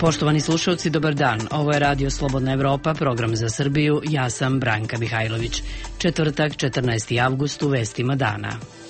Poštovani slušalci, dobar dan. Ovo je Radio Slobodna Evropa, program za Srbiju. Ja sam Branka Mihajlović. Četvrtak, 14. avgust, u vestima dana.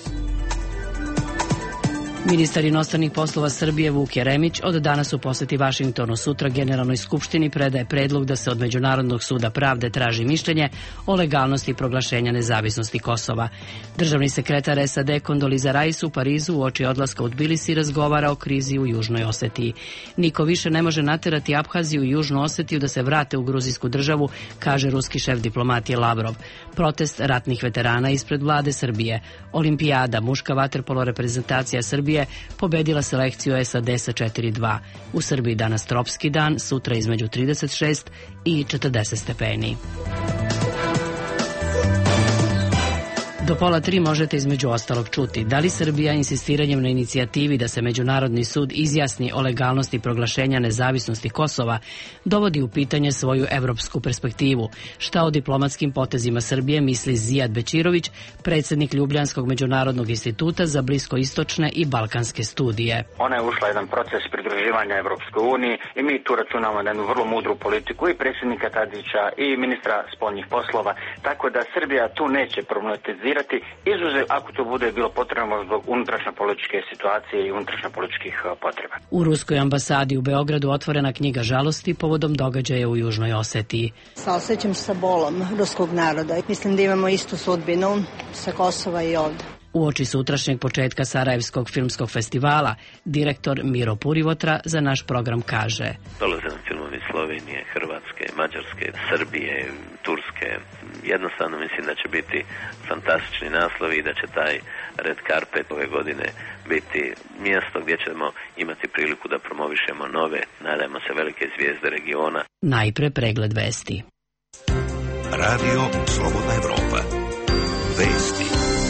Ministar inostranih poslova Srbije Vuk Jeremić od danas u poseti Vašingtonu, sutra Generalnoj skupštini predaje predlog da se od Međunarodnog suda pravde traži mišljenje o legalnosti proglašenja nezavisnosti Kosova. Državni sekretar SAD Kondoliza Rice u Parizu uoči odlaska u Tbilisi razgovara o krizi u Južnoj Osetiji. Niko više ne može naterati Abhaziju i Južnu Osetiju da se vrate u gruzijsku državu, kaže ruski šef diplomatije Lavrov. Protest ratnih veterana ispred vlade Srbije. Olimpijada, muška vaterpolo reprezentacija Srbije pobedila selekciju SAD sa 4-2. U Srbiji danas tropski dan, sutra između 36 i 40 stepeni. Do 2:30 možete između ostalog čuti da li Srbija insistiranjem na inicijativi da se Međunarodni sud izjasni o legalnosti proglašenja nezavisnosti Kosova dovodi u pitanje svoju evropsku perspektivu. Šta o diplomatskim potezima Srbije misli Zijad Bećirović, predsjednik Ljubljanskog međunarodnog instituta za bliskoistočne i balkanske studije. Ona je ušla jedan proces pridruživanja Evropskoj uniji i mi tu računamo na jednu vrlo mudru politiku i predsjednika Tadića i ministra spoljnih poslova, tako da Srbija tu neće problematizirati izuzev ako to bude bilo potrebno zbog unutrašnje političke situacije i unutrašnje političkih potreba. U Ruskoj ambasadi u Beogradu otvorena knjiga žalosti povodom događaja u Južnoj Osetiji. Saosećam sa bolom ruskog naroda. Mislim da imamo istu sudbinu sa Kosova i ovde. Uoči sutrašnjeg početka Sarajevskog filmskog festivala, direktor Miro Purivotra za naš program kaže: Dolaze nam filmovi Slovenije, Hrvatske, Mađarske, Srbije, Turske. Jednostavno mislim da će biti fantastični naslovi i da će taj red carpet ove godine biti mjesto gdje ćemo imati priliku da promovišemo nove, nadajmo se, velike zvijezde regiona. Najpre pregled vesti. Radio Slobodna Evropa. Vesti.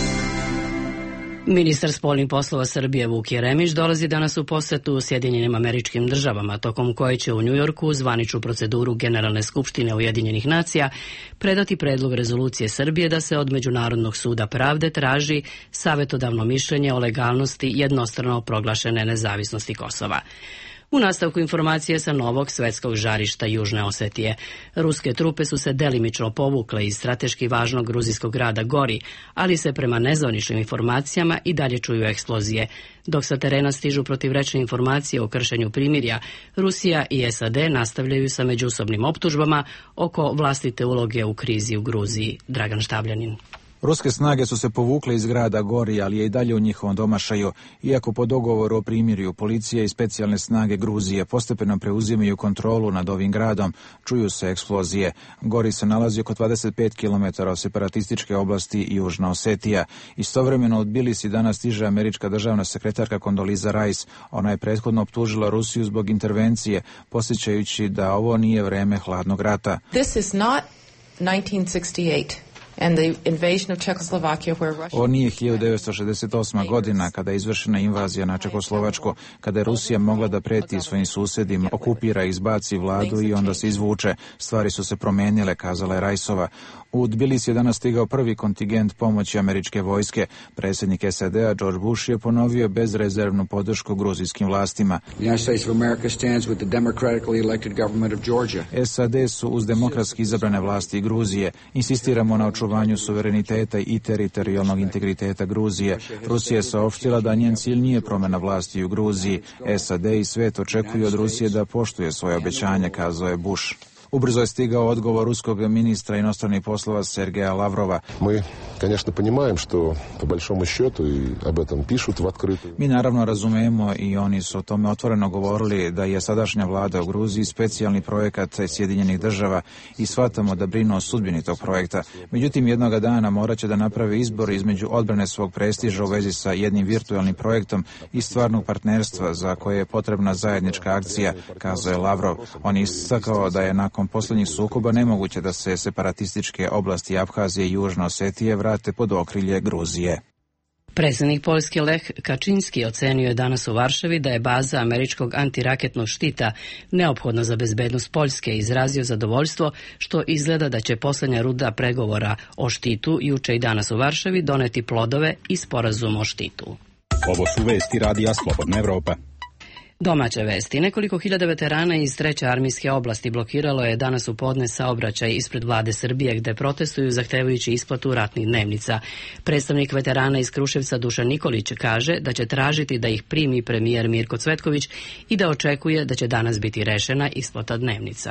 Ministar spoljnih poslova Srbije Vuk Jeremić dolazi danas u posetu Sjedinjenim Američkim Državama, tokom koje će u Njujorku u zvaničnu proceduru Generalne skupštine Ujedinjenih nacija predati predlog rezolucije Srbije da se od Međunarodnog suda pravde traži savjetodavno mišljenje o legalnosti jednostrano proglašene nezavisnosti Kosova. U nastavku informacije sa novog svetskog žarišta Južne Osetije. Ruske trupe su se delimično povukle iz strateški važnog gruzijskog grada Gori, ali se prema nezvaničnim informacijama i dalje čuju eksplozije. Dok sa terena stižu protivrečne informacije o kršenju primirja, Rusija i SAD nastavljaju sa međusobnim optužbama oko vlastite uloge u krizi u Gruziji. Dragan Štavljanin. Ruske snage su se povukle iz grada Gori, ali je i dalje u njihovom domašaju, iako po dogovoru o primirju policija i specijalne snage Gruzije postepeno preuzimaju kontrolu nad ovim gradom, čuju se eksplozije. Gori se nalazi oko 25 km od separatističke oblasti Južna Osetija. Istovremeno od Tbilisi danas stiže američka državna sekretarka Kondoliza Rice. Ona je prethodno optužila Rusiju zbog intervencije, podsjećajući da ovo nije vreme hladnog rata. This is not 1968. Ovo nije 1968. godina kada je izvršena invazija na Čekoslovačku, kada je Rusija mogla da preti svojim susjedima, okupira i izbaci vladu i onda se izvuče. Stvari su se promenile, kazala je Rajsova. U Tbilisi je danas stigao prvi kontingent pomoći američke vojske. Predsjednik SAD-a George Bush je ponovio bezrezervnu podršku gruzijskim vlastima. SAD su uz demokratski izabrane vlasti Gruzije. Insistiramo na očuvanju suvereniteta i teritorijalnog integriteta Gruzije. Rusija je saopštila da njen cilj nije promjena vlasti u Gruziji. SAD i svet očekuju od Rusije da poštuje svoje obećanje, kazao je Bush. Ubrzo je stigao odgovor ruskog ministra inostranih poslova Sergeja Lavrova. Mi naravno razumemo i oni su o tome otvoreno govorili da je sadašnja vlada u Gruziji specijalni projekat Sjedinjenih država i shvatamo da brinu o sudbini tog projekta. Međutim, jednoga dana morat će da naprave izbor između odbrane svog prestiža u vezi sa jednim virtualnim projektom i stvarnog partnerstva za koje je potrebna zajednička akcija, kazao je Lavrov. On je istakao da je nakon posljednjih sukoba nemoguće da se separatističke oblasti Abhazije i Južne Osetije vrate pod okrilje Gruzije. Predsjednik Poljske Lech Kačinski ocenio je danas u Varšavi da je baza američkog antiraketnog štita neophodna za bezbednost Poljske i izrazio zadovoljstvo što izgleda da će posljednja runda pregovora o štitu juče i danas u Varšavi doneti plodove i sporazum o štitu. Ovo su vesti Radija Slobodna Evropa. Domaće vesti. Nekoliko hiljada veterana iz 3. armijske oblasti blokiralo je danas u podne saobraćaj ispred vlade Srbije gde protestuju zahtevajući isplatu ratnih dnevnica. Predstavnik veterana iz Kruševca Dušan Nikolić kaže da će tražiti da ih primi premijer Mirko Cvetković i da očekuje da će danas biti rešena isplata dnevnica.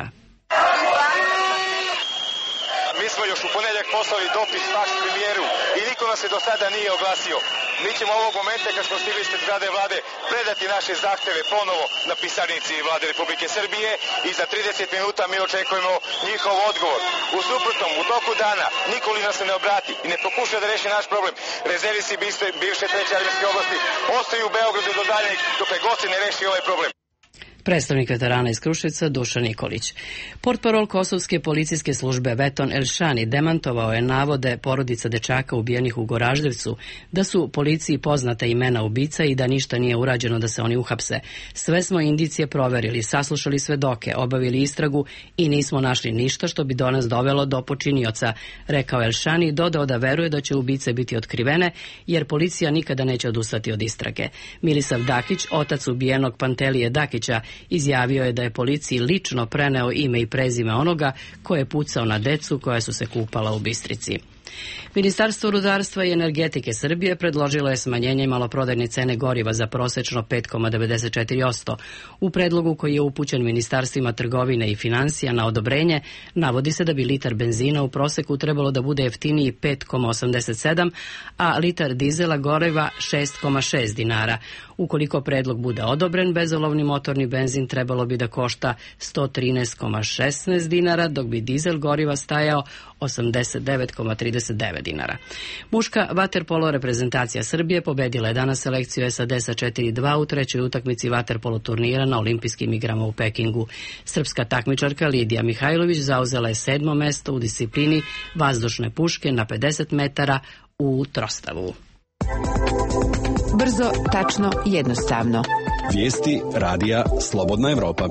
Mi smo još u ponedjeljak poslali dopis naš premijeru i niko nas se do sada nije oglasio. Mi ćemo ovog momenta, kad smo stigli ispred zgrade vlade, predati naše zahteve ponovo na pisarnici vlade Republike Srbije i za 30 minuta mi očekujemo njihov odgovor. U suprotnom, u toku dana nikoli nas se ne obrati i ne pokuša da reši naš problem. Rezervisti bivše 3. armijske oblasti ostaju u Beogradu do daljnjeg dokle god se ne reši ovaj problem. Predstavnik veterana iz Kruševca Dušan Nikolić. Portparol kosovske policijske službe Veton Elšani demantovao je navode porodica dečaka ubijenih u Goraždevcu da su policiji poznata imena ubica i da ništa nije urađeno da se oni uhapse. Sve smo indicije proverili, saslušali svedoke, obavili istragu i nismo našli ništa što bi do nas dovelo do počinioca, rekao Elšani i dodao da veruje da će ubice biti otkrivene jer policija nikada neće odustati od istrage. Milisav Dakić, otac ubijenog Pantelije Dakića, izjavio je da je policiji lično preneo ime i prezime onoga ko je pucao na decu koja su se kupala u Bistrici. Ministarstvo rudarstva i energetike Srbije predložilo je smanjenje maloprodajne cene goriva za prosečno 5,94%. U predlogu koji je upućen ministarstvima trgovine i finansija na odobrenje, navodi se da bi litar benzina u proseku trebalo da bude jeftiniji 5,87, a litar dizela goriva 6,6 dinara. Ukoliko predlog bude odobren, bezolovni motorni benzin trebalo bi da košta 113,16 dinara, dok bi dizel goriva stajao 89,39 dinara. Muška vaterpolo reprezentacija Srbije pobedila je danas selekciju SAD sa 4:2 u trećoj utakmici vaterpolo turnira na olimpijskim igrama u Pekingu. Srpska takmičarka Lidija Mihajlović zauzela je 7. mesto u disciplini vazdušne puške na 50 metara u trostavu. Brzo, tačno, jednostavno. Vijesti radija Slobodna Evropa.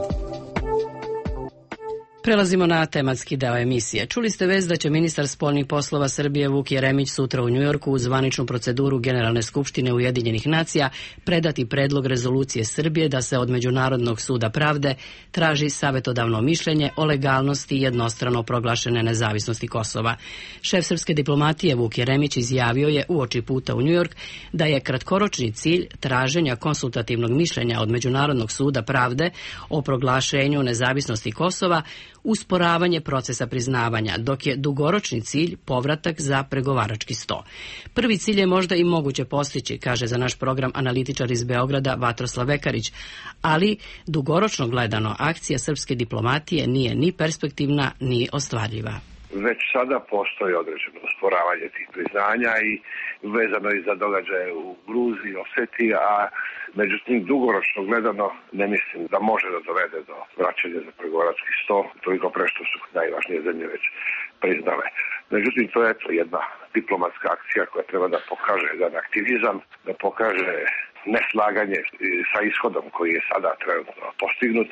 Prelazimo na tematski deo emisije. Čuli ste vest da će ministar spoljnih poslova Srbije Vuk Jeremić sutra u Njujorku u zvaničnu proceduru Generalne skupštine Ujedinjenih nacija predati predlog rezolucije Srbije da se od Međunarodnog suda pravde traži savetodavno mišljenje o legalnosti jednostrano proglašene nezavisnosti Kosova. Šef srpske diplomatije Vuk Jeremić izjavio je uoči puta u Njujork da je kratkoročni cilj traženja konsultativnog mišljenja od Međunarodnog suda pravde o proglašenju nezavisnosti Kosova usporavanje procesa priznavanja, dok je dugoročni cilj povratak za pregovarački sto. Prvi cilj je možda i moguće postići, kaže za naš program analitičar iz Beograda Vatroslav Vekarić, ali dugoročno gledano akcija srpske diplomatije nije ni perspektivna ni ostvarljiva. Već sada postoji određeno usporavanje tih priznanja i vezano i za događaje u Gruziji, Osetiji, a međutim dugoročno gledano ne mislim da može da dovede do vraćanja za pregovarački sto, toliko pre što su najvažnije zemlje već priznale. Međutim, to je jedna diplomatska akcija koja treba da pokaže jedan aktivizam, da pokaže neslaganje sa ishodom koji je sada trenutno postignut.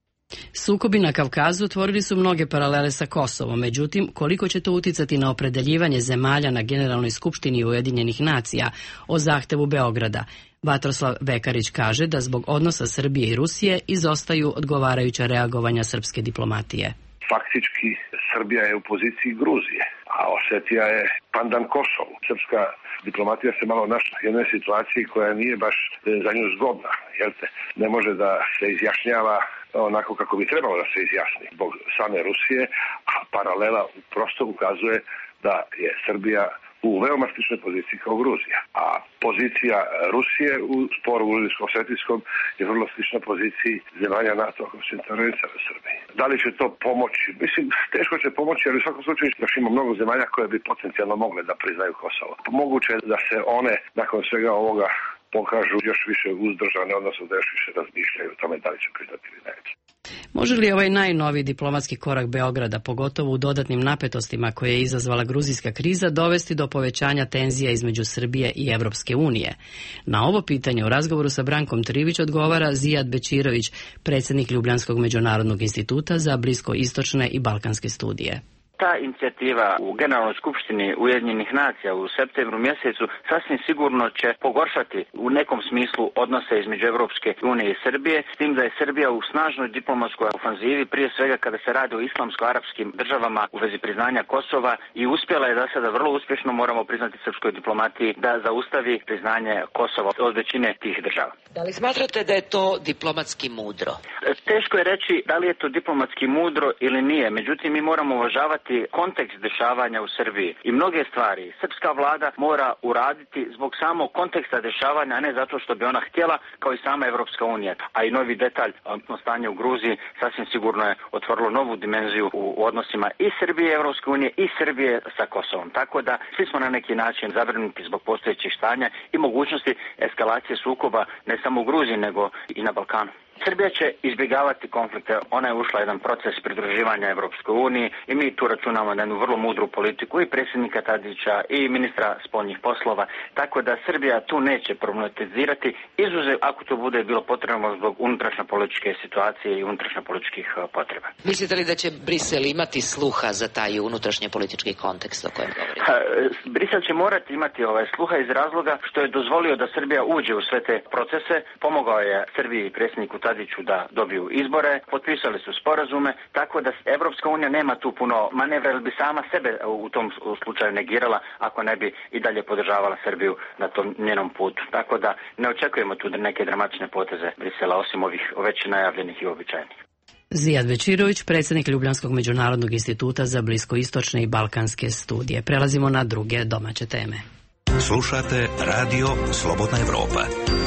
Sukobi na Kavkazu otvorili su mnoge paralele sa Kosovom, međutim, koliko će to uticati na opredeljivanje zemalja na Generalnoj skupštini Ujedinjenih nacija o zahtevu Beograda? Vatroslav Vekarić kaže da zbog odnosa Srbije i Rusije izostaju odgovarajuća reagovanja srpske diplomatije. Faktički, Srbija je u poziciji Gruzije, a Osetija je pandan Kosovu. Srpska diplomatija se malo našla u jednoj situaciji koja nije baš za nju zgodna, jer ne može da se izjašnjava onako kako bi trebalo da se izjasni zbog same Rusije, a paralela prosto ukazuje da je Srbija u veoma sličnoj poziciji kao Gruzija. A pozicija Rusije u sporu gruzijsko-osetijskom je vrlo slična poziciji zemalja NATO ako se intervenira u Srbiji. Da li će to pomoći? Mislim, teško će pomoći, ali u svakom slučaju još ima mnogo zemalja koje bi potencijalno mogle da priznaju Kosovo. Moguće je da se one nakon svega ovoga pokažu još više uzdržane, odnosno da još više razmišljaju o tome da li će priznati ili neće. Može li ovaj najnoviji diplomatski korak Beograda, pogotovo u dodatnim napetostima koje je izazvala gruzijska kriza, dovesti do povećanja tenzija između Srbije i Evropske unije? Na ovo pitanje u razgovoru sa Brankom Trivić odgovara Zijad Bećirović, predsjednik Ljubljanskog međunarodnog instituta za bliskoistočne i balkanske studije. ta inicijativa u Generalnoj skupštini Ujedinjenih nacija u septembru mjesecu sasvim sigurno će pogoršati u nekom smislu odnose između Europske unije i Srbije, s tim da je Srbija u snažnoj diplomatskoj ofanzivi, prije svega kada se radi o islamsko-arapskim državama u vezi priznanja Kosova, i uspjela je da sada vrlo uspješno, moramo priznati, srpskoj diplomatiji da zaustavi priznanje Kosova od većine tih država. Da li smatrate da je to diplomatski mudro? Teško je reći da li je to diplomatski mudro ili nije, međutim mi moramo uvažavati kontekst dešavanja u Srbiji i mnoge stvari srpska vlada mora uraditi zbog samog konteksta dešavanja, a ne zato što bi ona htjela, kao i sama Evropska unija. A i novi detalj, stanje u Gruziji sasvim sigurno je otvorilo novu dimenziju u odnosima i Srbije i Evropske unije i Srbije sa Kosovom. Tako da svi smo na neki način zabrinuti zbog postojećih stanja i mogućnosti eskalacije sukoba ne samo u Gruziji nego i na Balkanu. Srbija će izbjegavati konflikte, ona je ušla jedan proces pridruživanja Evropskoj uniji i mi tu računamo na jednu vrlo mudru politiku i predsjednika Tadića i ministra spoljnih poslova, tako da Srbija tu neće problematizirati, izuzev ako to bude bilo potrebno zbog unutrašnje političke situacije i unutrašnje političkih potreba. Mislite li da će Brisel imati sluha za taj unutrašnje politički kontekst o kojem govorite? Brisel će morati imati sluha iz razloga što je dozvolio da Srbija uđe u sve te procese, pomogao je Srbiji i predsjedniku Tadiću da dobiju izbore, potpisali su sporazume, tako da Evropska unija nema tu puno manevra, jer bi sama sebe u tom slučaju negirala ako ne bi i dalje podržavala Srbiju na tom njenom putu. Tako da ne očekujemo tu neke dramatične poteze Brisela, osim ovih već najavljenih i običajnih. Zijad Bečirović, predsjednik Ljubljanskog međunarodnog instituta za bliskoistočne i balkanske studije. Prelazimo na druge domaće teme. Slušate Radio Slobodna Evropa.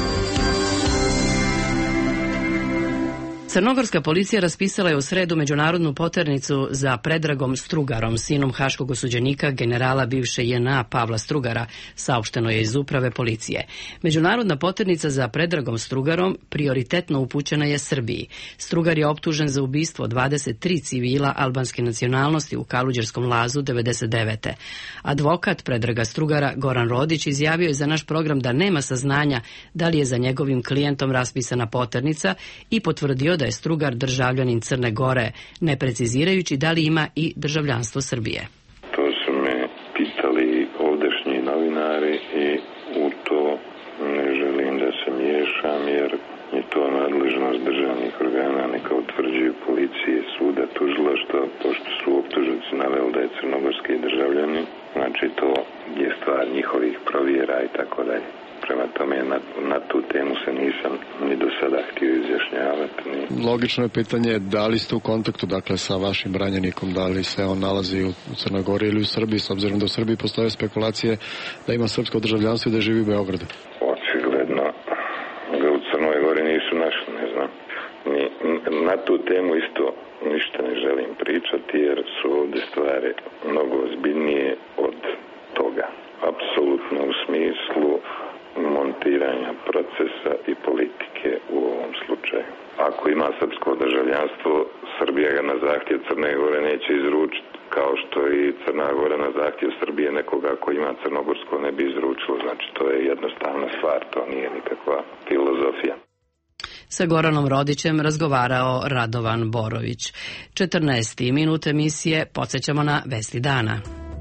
Crnogorska policija raspisala je u sredu međunarodnu poternicu za Predragom Strugarom, sinom haškog osuđenika generala bivše JNA Pavla Strugara, saopšteno je iz uprave policije. Međunarodna poternica za Predragom Strugarom prioritetno upućena je Srbiji. Strugar je optužen za ubistvo 23 civila albanske nacionalnosti u Kaluđerskom Lazu 99. Advokat Predraga Strugara Goran Rodić izjavio je za naš program da nema saznanja da li je za njegovim klijentom raspisana poternica i potvrdio da je Strugar državljanin Crne Gore, ne precizirajući da li ima i državljanstvo Srbije. To su me pitali ovdašnji novinari i u to ne želim da se miješam, jer je to nadležnost državnih organa, neka utvrđuju policije, suda, tužilaštva, pošto su optužnici naveli da je crnogorski državljanin, znači to je stvar njihovih provjera i tako dalje. Prema tome, na tu temu se nisam ni do sada htio izjašnjavati. Logično je pitanje da li ste u kontaktu, dakle, sa vašim branjenikom, da li se on nalazi u Crnoj Gori ili u Srbiji, s obzirom da u Srbiji postoje spekulacije da ima srpsko državljanstvo i da živi u Beogradu. Očigledno ga u Crnoj Gori nisu našli, ne znam. Na tu temu isto ništa ne želim pričati, jer su ovdje stvari mnogo ozbiljnije od toga. Apsolutno u smislu montiranja procesa i politike u ovom slučaju. Ako ima srpsko državljanstvo, Srbija ga na zahtjev Crne Gore neće izručiti, kao što i Crna Gora na zahtjev Srbije nekoga ko ima crnogorsko ne bi izručilo. Znači, to je jednostavna stvar, to nije nikakva filozofija. Sa Goranom Rodićem razgovarao Radovan Borović. 14. minut emisije, podsjećamo na vesti dana.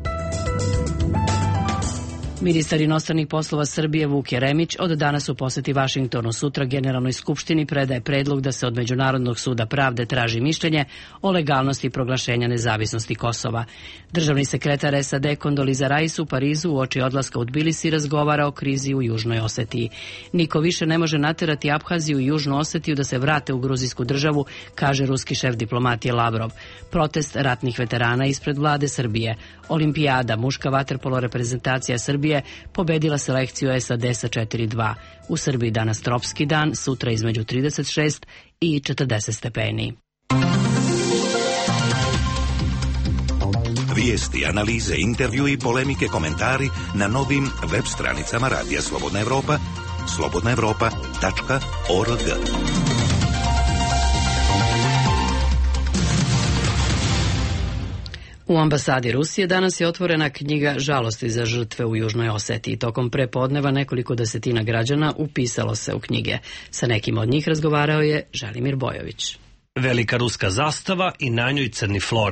Ministar inostranih poslova Srbije Vuk Jeremić od danas u posjeti Vašingtonu. Sutra Generalnoj skupštini predaje predlog da se od Međunarodnog suda pravde traži mišljenje o legalnosti proglašenja nezavisnosti Kosova. Državni sekretar SAD Kondoliza Rice u Parizu uoči odlaska u Tbilisi razgovara o krizi u Južnoj Osetiji. Niko više ne može naterati Abhaziju i Južnu Osetiju da se vrate u gruzijsku državu, kaže ruski šef diplomatije Lavrov. Protest ratnih veterana ispred vlade Srbije. Olimpijada, muška vaterpolo reprezentacija Srbije pobedila selekciju SAD sa 4-2. U Srbiji danas tropski dan, sutra između 36 i 40 stepeni. Vijesti, analize, intervju i polemike, komentari na novim web stranicama Radija Slobodna Evropa, slobodnaevropa.org. U ambasadi Rusije danas je otvorena knjiga žalosti za žrtve u Južnoj Osetiji. Tokom prepodneva nekoliko desetina građana upisalo se u knjige. Sa nekim od njih razgovarao je Želimir Bojović. Velika ruska zastava i na njoj crni flor.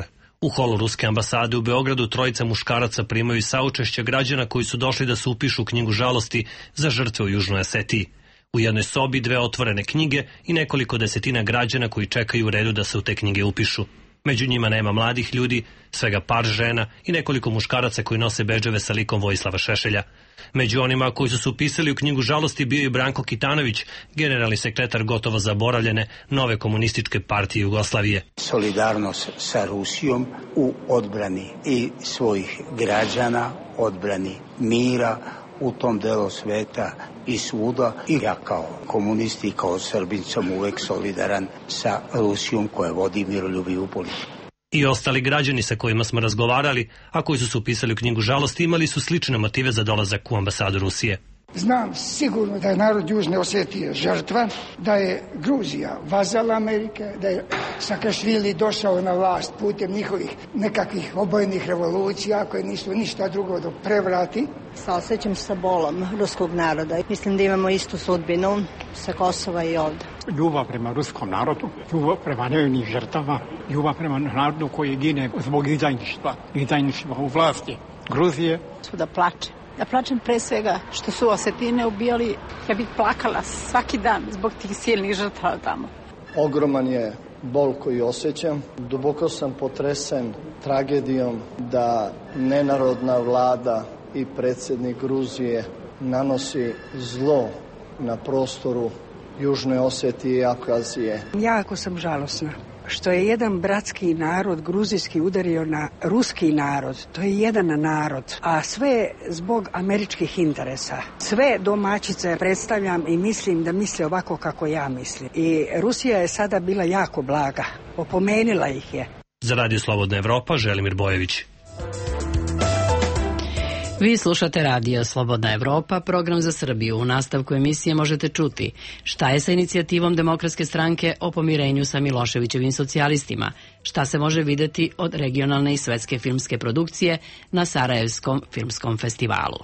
U holu Ruske ambasade u Beogradu trojica muškaraca primaju saučešće građana koji su došli da se upišu u knjigu žalosti za žrtve u Južnoj Osetiji. U jednoj sobi 2 otvorene knjige i nekoliko desetina građana koji čekaju u redu da se u te knjige upišu. Među njima nema mladih ljudi, svega par žena i nekoliko muškaraca koji nose bedževe sa likom Vojislava Šešelja. Među onima koji su se upisali u knjigu žalosti bio i Branko Kitanović, generalni sekretar gotovo zaboravljene nove komunističke partije Jugoslavije. Solidarnost sa Rusijom u odbrani i svojih građana, odbrani mira u tom delu sveta i svuda. I ja kao komunist i kao Srbin sam uvek solidaran sa Rusijom koja vodi miroljubivu politiku. I ostali građani sa kojima smo razgovarali, a koji su se upisali u knjigu žalosti, imali su slične motive za dolazak u ambasadu Rusije. Znam sigurno da je narod Južne Osetije žrtva, da je Gruzija vazal Amerike, da je Sakašvili došao na vlast putem njihovih nekakvih obojenih revolucija koje nisu ništa drugo do prevrati. Saosećam sa bolom ruskog naroda. Mislim da imamo istu sudbinu sa Kosova i ovde. Ljubav prema ruskom narodu, ljubav prema nevinih žrtava, ljubav prema narodu koji gine zbog izdajništva u vlasti Gruzije. Da plačem. Ja plačem pre svega što su Osetine ubijali. Ja bih plakala svaki dan zbog tih silnih žrtava tamo. Ogroman je bol koji osjećam. Duboko sam potresen tragedijom da nenarodna vlada i predsjednik Gruzije nanosi zlo na prostoru Južne Osetije i Abhazije. Jako sam žalosna što je jedan bratski narod gruzijski udario na ruski narod. To je jedan narod, a sve zbog američkih interesa. Sve domaćice predstavljam i mislim da misle ovako kako ja mislim. I Rusija je sada bila jako blaga. Opomenila ih je. Za Radio Slobodna Evropa, Želimir Bojević. Vi slušate Radio Slobodna Evropa, program za Srbiju. U nastavku emisije možete čuti šta je sa inicijativom Demokratske stranke o pomirenju sa Miloševićevim socijalistima, šta se može videti od regionalne i svetske filmske produkcije na Sarajevskom filmskom festivalu.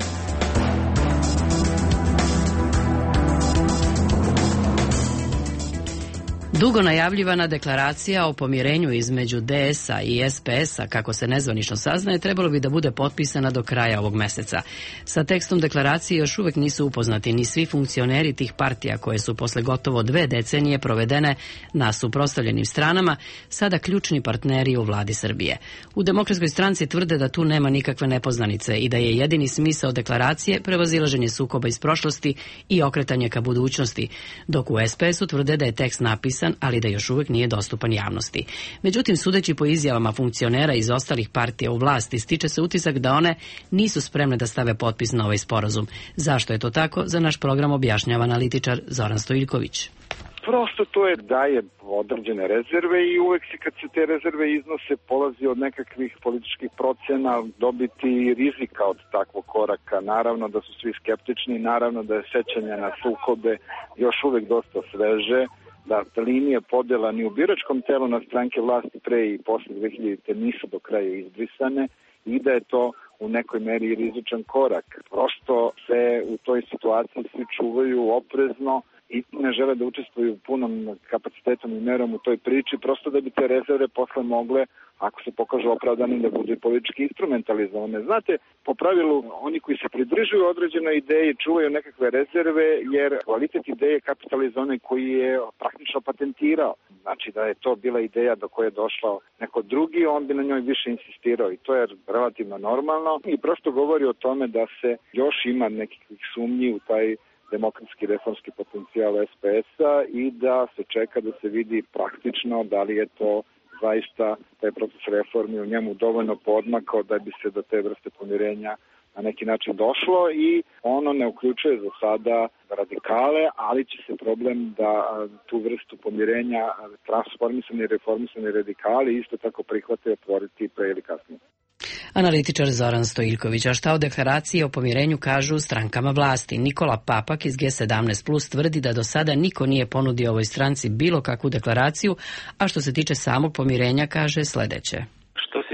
Dugo najavljivana deklaracija o pomirenju između DS-a i SPS-a, kako se nezvanično saznaje, trebalo bi da bude potpisana do kraja ovog meseca. Sa tekstom deklaracije još uvek nisu upoznati ni svi funkcioneri tih partija koje su posle gotovo 2 decenije provedene na suprotstavljenim stranama, sada ključni partneri u vladi Srbije. U Demokratskoj stranci tvrde da tu nema nikakve nepoznanice i da je jedini smisao deklaracije prevazilaženje sukoba iz prošlosti i okretanje ka budućnosti, dok u SPS-u tvrde da je tekst napisan, ali da još uvek nije dostupan javnosti. Međutim, sudeći po izjavama funkcionera iz ostalih partija u vlasti, stiče se utisak da one nisu spremne da stave potpis na ovaj sporazum. Zašto je to tako? Za naš program objašnjava analitičar Zoran Stojiljković. Prosto to je daje određene rezerve i uvek se kad se te rezerve iznose polazi od nekakvih političkih procena dobiti rizika od takvog koraka. Naravno da su svi skeptični, naravno da je sećanje na sukobe još uvek dosta sveže, da linije podela ni u biračkom telu na stranke vlasti pre i posle 2000. nisu do kraja izbrisane i da je to u nekoj meri rizičan korak. Prosto se u toj situaciji svi čuvaju oprezno i ne žele da učestvuju punom kapacitetom i merom u toj priči, prosto da bi te rezerve posle mogle, ako se pokažu opravdani, da budu politički instrumentalizovane. Znate, po pravilu, oni koji se pridržuju određenoj ideji čuvaju nekakve rezerve, jer kvalitet ideje je kapitalizovan onaj koji je praktično patentirao. Znači da je to bila ideja do koje je došao neko drugi, on bi na njoj više insistirao i to je relativno normalno i prosto govori o tome da se još ima nekih sumnji u taj demokratski reformski potencijal SPS-a i da se čeka da se vidi praktično da li je to zaista taj proces reformi u njemu dovoljno podmakao da bi se do te vrste pomirenja na neki način došlo i ono ne uključuje za sada radikale, ali će se problem da tu vrstu pomirenja transformisani i reformisani radikali isto tako prihvate i otvoriti pre ili kasnije. Analitičar Zoran Stojiljković. A šta o deklaraciji o pomirenju kažu strankama vlasti? Nikola Papak iz G17 Plus tvrdi da do sada niko nije ponudio ovoj stranci bilo kakvu deklaraciju, a što se tiče samog pomirenja kaže sledeće. Što se tiče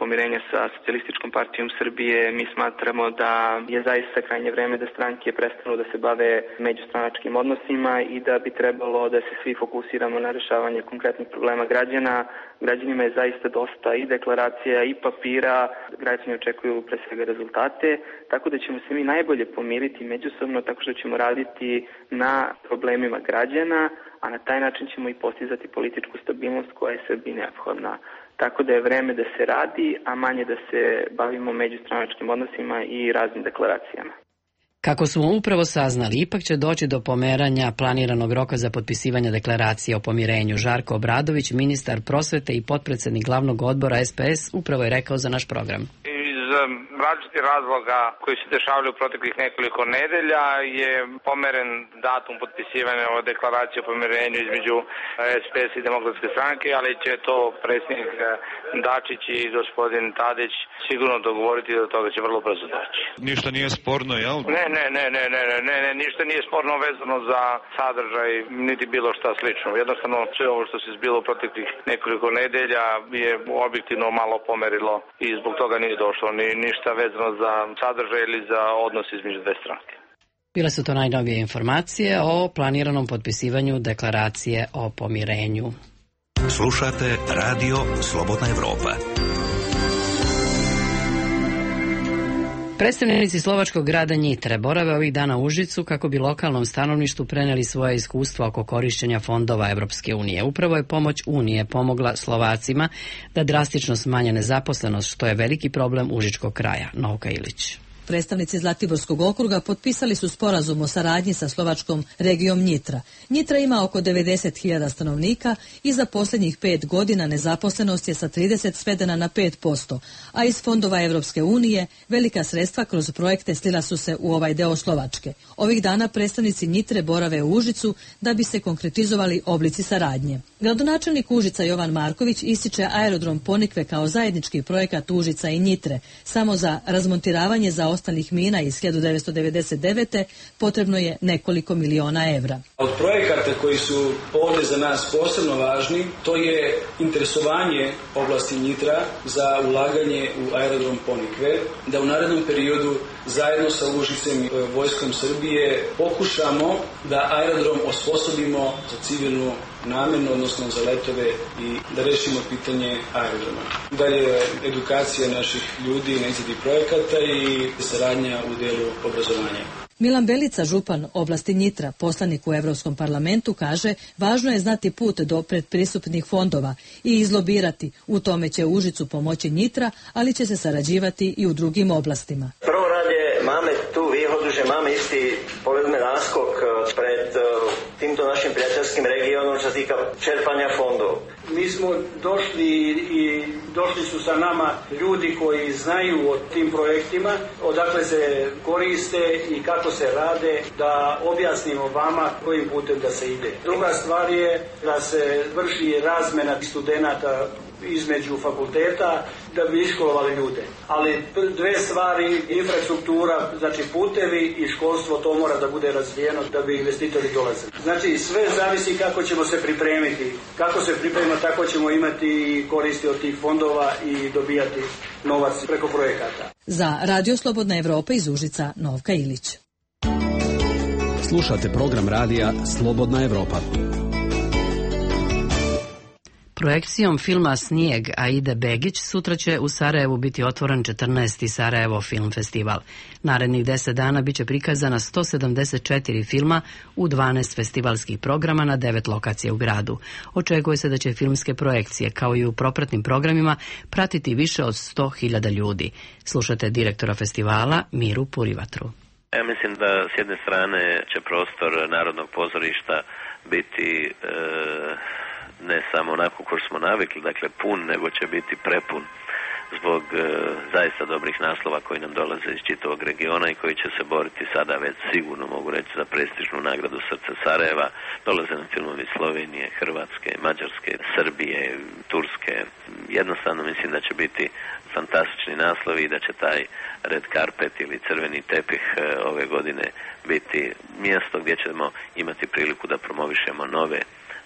pomirenja sa Socijalističkom partijom Srbije. Mi smatramo da je zaista krajnje vreme da stranke prestanu da se bave međustranačkim odnosima i da bi trebalo da se svi fokusiramo na rešavanje konkretnih problema građana. Građanima je zaista dosta i deklaracija i papira. Građani očekuju pre svega rezultate, tako da ćemo se mi najbolje pomiriti međusobno tako što ćemo raditi na problemima građana, a na taj način ćemo i postizati političku stabilnost koja je Srbiji neophodna. Tako da je vreme da se radi, a manje da se bavimo međustranačkim odnosima i raznim deklaracijama. Kako smo upravo saznali, ipak će doći do pomeranja planiranog roka za potpisivanje deklaracije o pomirenju. Žarko Obradović, ministar prosvete i potpredsednik glavnog odbora SPS, upravo je rekao za naš program. Različitih razloga koji se dešavaju u proteklih nekoliko nedelja je pomeren datum potpisivanja ove deklaracije o pomirenju između SPS i Demokratske stranke, ali će to predsjednik Dačić i gospodin Tadić sigurno dogovoriti da do toga će vrlo brzo doći. Ništa nije sporno, jel? Ne, ništa nije sporno vezano za sadržaj, niti bilo šta slično. Jednostavno sve ovo što se zbilo u proteklih nekoliko nedelja je objektivno malo pomerilo i zbog toga nije došlo ništa vezano za sadržaj ili za odnos između dve stranke. Bile su to najnovije informacije o planiranom potpisivanju deklaracije o pomirenju. Slušate Radio Slobodna Evropa. Predstavnici slovačkog grada Njitre borave ovih dana u Užicu kako bi lokalnom stanovništvu preneli svoje iskustva oko korišćenja fondova Evropske unije. Upravo je pomoć Unije pomogla Slovacima da drastično smanje nezaposlenost, što je veliki problem užičkog kraja. Novka Ilić. Predstavnici Zlatiborskog okruga potpisali su sporazum o saradnji sa slovačkom regijom Njitra. Njitra ima oko 90.000 stanovnika i za posljednjih 5 godina nezaposlenost je sa 30 svedena na 5%, a iz fondova Evropske unije velika sredstva kroz projekte slila su se u ovaj deo Slovačke. Ovih dana predstavnici Njitre borave u Užicu da bi se konkretizovali oblici saradnje. Gradonačelnik Užica Jovan Marković ističe aerodrom Ponikve kao zajednički projekat Užica i Njitre. Samo za razmontiravanje zaostalih mina iz 1999. potrebno je nekoliko miliona evra. Od projekata koji su ovdje za nas posebno važni, to je interesovanje oblasti Njitra za ulaganje u aerodrom Ponikve, da u narednom periodu zajedno sa Užicem i vojskom Srbije pokušamo da aerodrom osposobimo za civilnu namjenu, odnosno za letove i da rešimo pitanje aerodroma. Dalje edukacija naših ljudi na izradi projekata i saradnja u delu obrazovanja. Milan Belica, župan oblasti Njitra, poslanik u Evropskom parlamentu, kaže važno je znati put do predpristupnih fondova i izlobirati. U tome će Užicu pomoći Njitra, ali će se sarađivati i u drugim oblastima. Prvo rade máme tu výhodu, že máme istý, povedzme, náskok pred týmto našim priateľským regiónom, čo sa týka čerpania fondov. Mi smo došli i došli su sa nama ljudi koji znaju o tim projektima, odakle se koriste i kako se rade, da objasnimo vama kojim putem da se ide. Druga stvar je da se vrši razmena studenata između fakulteta da bi iškolovali ljude. Ali dve stvari, infrastruktura, znači putevi i školstvo, to mora da bude razvijeno da bi investitori dolazili. Znači sve zavisi kako ćemo se pripremiti. Kako se pripremimo, tako ćemo imati koristi od tih fondova i dobijati novac preko projekata. Za Radio Slobodna Evropa iz Užica, Novka Ilić. Slušate program radija Slobodna Evropa. Projekcijom filma Snijeg Aide Begić sutra će u Sarajevu biti otvoren 14. Sarajevo Film Festival. Narednih 10 dana biće prikazana 174 filma u 12 festivalskih programa na 9 lokacija u gradu. Očekuje se da će filmske projekcije, kao i u propratnim programima, pratiti više od 100.000 ljudi. Slušate direktora festivala Miru Purivatru. Ja mislim da s jedne strane će prostor Narodnog pozorišta biti ne samo onako kako smo navikli, dakle pun, nego će biti prepun zbog zaista dobrih naslova koji nam dolaze iz čitavog regiona i koji će se boriti sada već sigurno, mogu reći, za prestižnu nagradu Srce Sarajeva. Dolaze nam filmovi Slovenije, Hrvatske, Mađarske, Srbije, Turske. Jednostavno mislim da će biti fantastični naslovi i da će taj red carpet ili crveni tepih ove godine biti mjesto gdje ćemo imati priliku da promovišemo nove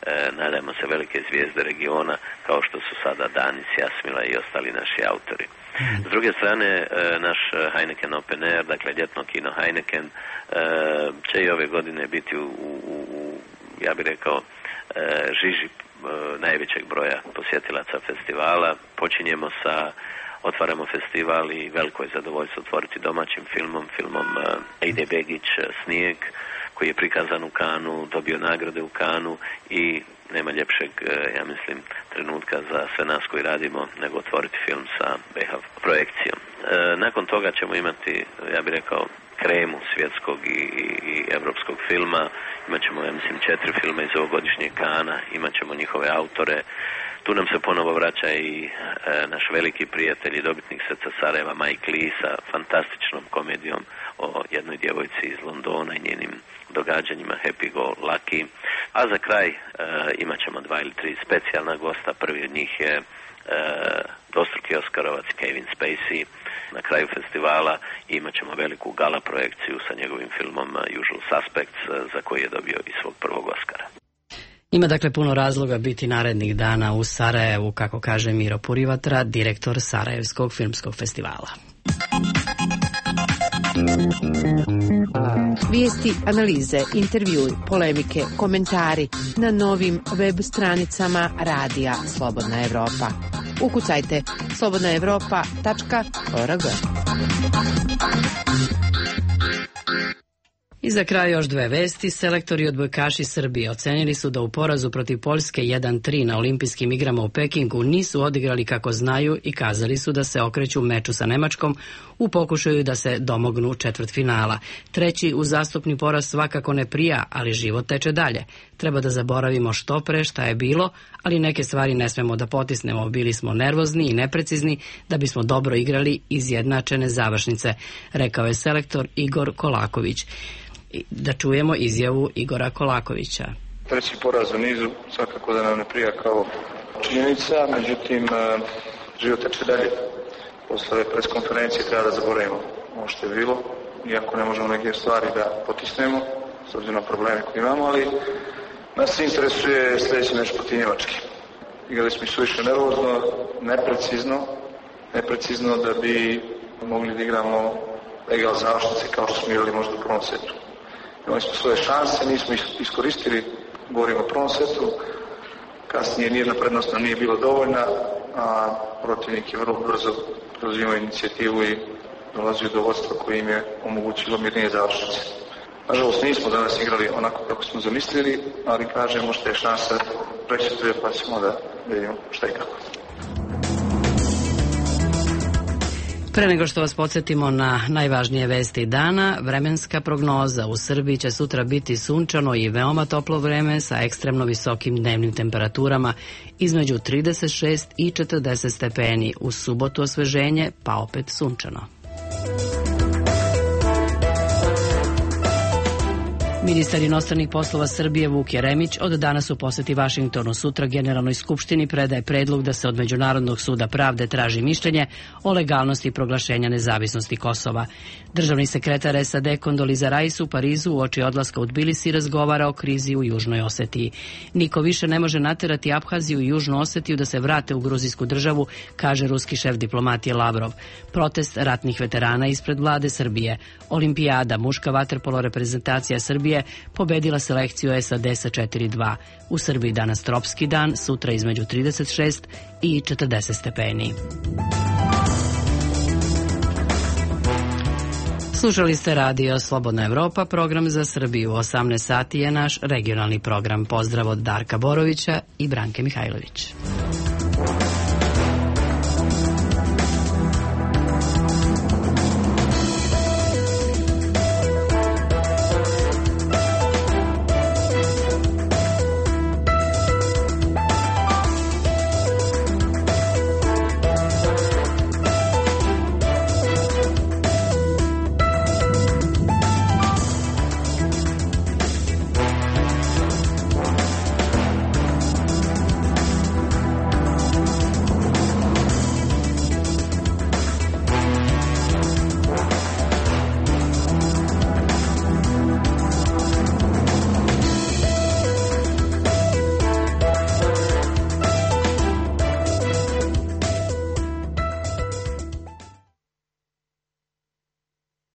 nadajmo se, velike zvijezde regiona kao što su sada Danis, Jasmila i ostali naši autori. S druge strane, naš Heineken Open Air, dakle ljetno kino Heineken, će i ove godine biti ja bih rekao, žiži najvećeg broja posjetilaca festivala. Počinjemo otvaramo festival i veliko je zadovoljstvo otvoriti domaćim filmom Ejde Begić Snijeg, koji je prikazan u Kanu, dobio nagrade u Kanu i nema ljepšeg, ja mislim, trenutka za sve nas koji radimo nego otvoriti film sa BH projekcijom. Nakon toga ćemo imati, ja bih rekao, kremu svjetskog i evropskog filma. Imaćemo, ja mislim, 4 filma iz ovogodišnjeg Kana, imaćemo njihove autore. Tu nam se ponovo vraća i naš veliki prijatelj i dobitnik Srca Sarajeva Mike Lee sa fantastičnom komedijom o jednoj djevojci iz Londona i njenim događanjima Happy Go Lucky. A za kraj imat ćemo 2 ili 3 specijalna gosta. Prvi od njih je dvostruki Oskarovac Kevin Spacey na kraju festivala i imat ćemo veliku gala projekciju sa njegovim filmom Usual Suspects, za koji je dobio i svog prvog Oskara. Ima dakle puno razloga biti narednih dana u Sarajevu, kako kaže Miro Purivatra, direktor Sarajevskog filmskog festivala. Vijesti, analize, intervjui, polemike, komentari na novim web stranicama Radija Slobodna Evropa. Ukucajte slobodnaevropa.org. I za kraj još 2 vesti. Selektori odbojkaši Srbije ocenili su da u porazu protiv Poljske 1-3 na olimpijskim igrama u Pekingu nisu odigrali kako znaju i kazali su da se okreću meču sa Nemačkom u pokušaju da se domognu četvrtfinala. Treći uzastopni poraz svakako ne prija, ali život teče dalje. Treba da zaboravimo što pre šta je bilo, ali neke stvari ne smemo da potisnemo. Bili smo nervozni i neprecizni da bismo dobro igrali izjednačene završnice, rekao je selektor Igor Kolaković. Da čujemo izjavu Igora Kolakovića. Treći poraz u nizu svakako da nam ne prija kao činjenica, međutim život teče dalje. Posle ove preskonferencije treba da zaboravimo ovo što je bilo, iako ne možemo neke stvari da potisnemo s obzirom na probleme koje imamo, ali nas interesuje sljedeći meč protiv Njemačke. Igrali smo suviše nervozno, neprecizno da bi mogli da igramo egal završnice kao što smo igrali možda u prvom setu. Imali smo svoje šanse, nismo iskoristili, govorimo o prvom setu, kasnije nijedna prednost nam nije bila dovoljna, a protivnik je vrlo brzo preuzimao inicijativu i dolazio do vodstva koje im je omogućilo mirnije završnice. Nažalost nismo danas igrali onako kako smo zamislili, ali kažem, možda je šansa prečetuje, pa ćemo da vidimo šta i kako. Pre nego što vas podsjetimo na najvažnije vesti dana, vremenska prognoza. U Srbiji će sutra biti sunčano i veoma toplo vreme sa ekstremno visokim dnevnim temperaturama između 36 i 40 stepeni. U subotu osveženje, pa opet sunčano. Ministar inostranih poslova Srbije Vuk Jeremić od danas u poseti Vašingtonu. Sutra Generalnoj skupštini predaje predlog da se od Međunarodnog suda pravde traži mišljenje o legalnosti proglašenja nezavisnosti Kosova. Državni sekretar SAD Kondoliza Rice u Parizu uoči odlaska u Tbilisi razgovara o krizi u Južnoj Osetiji. Niko više ne može naterati Abhaziju i Južnu Osetiju da se vrate u gruzijsku državu, kaže ruski šef diplomatije Lavrov. Protest ratnih veterana ispred vlade Srbije. Olimpijada, muška vaterpolo reprezentacija Srbije pobedila selekciju SAD sa 4-2. U Srbiji danas tropski dan, sutra između 36 i 40 stepeni. Slušali ste radio Slobodna Evropa, program za Srbiju. U 18 sati je naš regionalni program. Pozdrav od Darka Borovića i Branke Mihajlović.